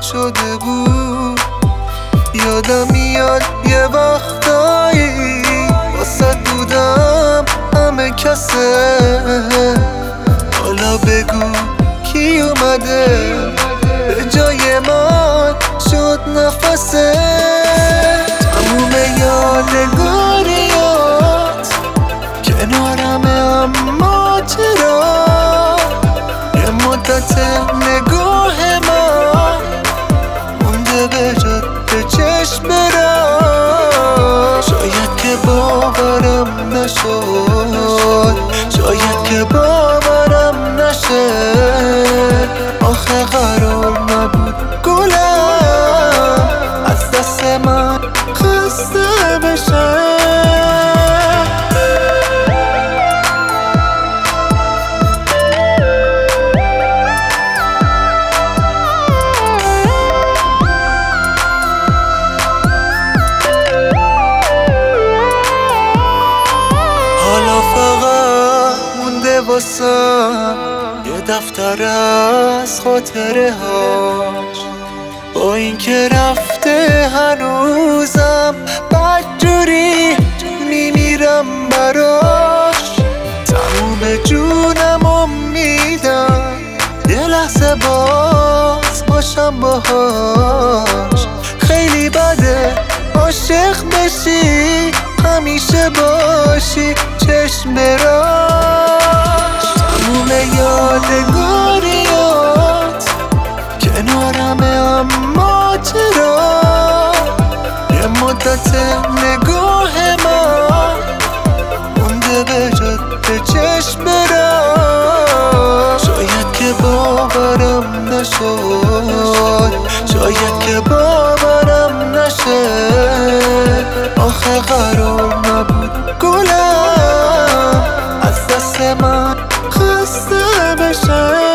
شده بود. یادم میاد یه وقتایی واسه بودم همه کسه. حالا بگو کی اومده به جای من شد نفسه. تموم یادگاریات کنارمه، اما چرا یه مدت نگاه من مونده به جد چشم را؟ شاید که باورم نشد، شاید که باورم نشه. آخه قرار نبود گلم از دست من خسته بشه. حالا فقط مونده واسم یه دفتر از خاطره هاش، با این که رفته هنوزم بدجوری میمیرم براش. تموم جونم میدم یه لحظه باز باشم باهاش. خیلی بده عاشق بشی همیشه باشی چشم براش. تموم یادگاریات کنارمه، اما چرا یه مدت نگاه من مونده به جد چشم براش. شاید که باورم نشد، شاید که باورم نشه. آخه قرار نبود گلم از دست من خسته بشه.